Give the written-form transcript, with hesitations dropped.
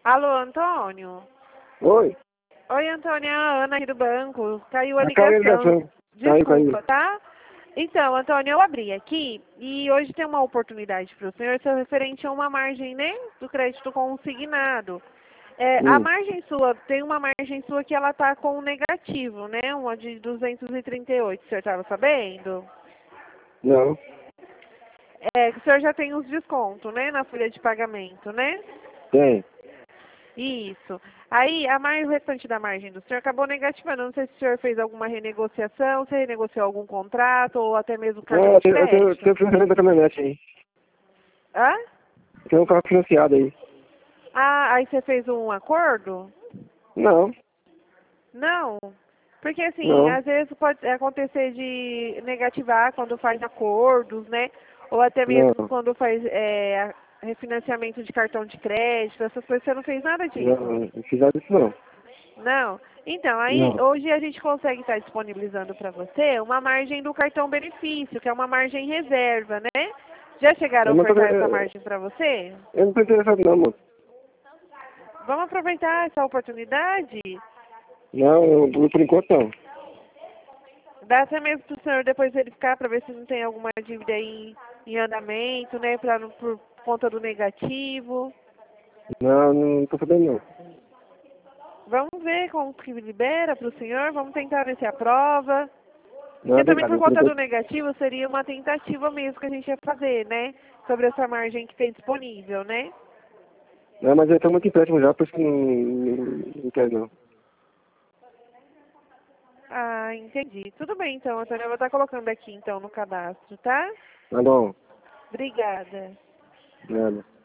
Alô, Antônio? Oi? Oi, Antônio, é a Ana aqui do banco. Caiu a Caiu a ligação. ligação. Desculpa, tá? Então, Antônio, eu abri aqui e hoje tem uma oportunidade para o senhor ser referente a uma margem, né, do crédito consignado. A margem sua, tem uma margem sua que ela tá com negativo, né, uma de 238, o senhor estava sabendo? Não. Que o senhor já tem os descontos, né, na folha de pagamento, né? Tem. Isso. Aí, o restante da margem do senhor acabou negativando. Não sei se o senhor fez alguma renegociação, se renegociou algum contrato ou até mesmo cartão de Eu crédito. tenho financiamento da caminhonete aí. Hã? Tem um carro financiado aí. Ah, aí você fez um acordo? Não. Não. Porque assim, Não. às vezes pode acontecer de negativar quando faz acordos, né? Ou até Não. mesmo quando faz refinanciamento de cartão de crédito, essas coisas, você não fez nada disso. Não fiz nada disso não. Não. Então, aí Não. hoje a gente consegue estar disponibilizando para você uma margem do cartão benefício, que é uma margem reserva, né? Já chegaram a Eu não tô, ofertar essa margem para você? eu não tô interessado não, moço. Vamos aproveitar essa oportunidade? Não, por enquanto não. Dá até mesmo para o senhor depois verificar para ver se não tem alguma dívida aí em andamento, né? Por conta do negativo. Não tô sabendo não. Vamos ver como que libera para o senhor, vamos tentar ver se aprova. Não, Porque também por obrigado. Por conta do enquanto. negativo seria uma tentativa mesmo que a gente ia fazer, né? Sobre essa margem que tem disponível, né? Não, mas eu tenho muito empréstimo já, por isso que não quero não. Ah, entendi. Tudo bem então, Antônio. Eu vou estar colocando aqui então no cadastro, tá? Tá bom. Obrigada. Nada.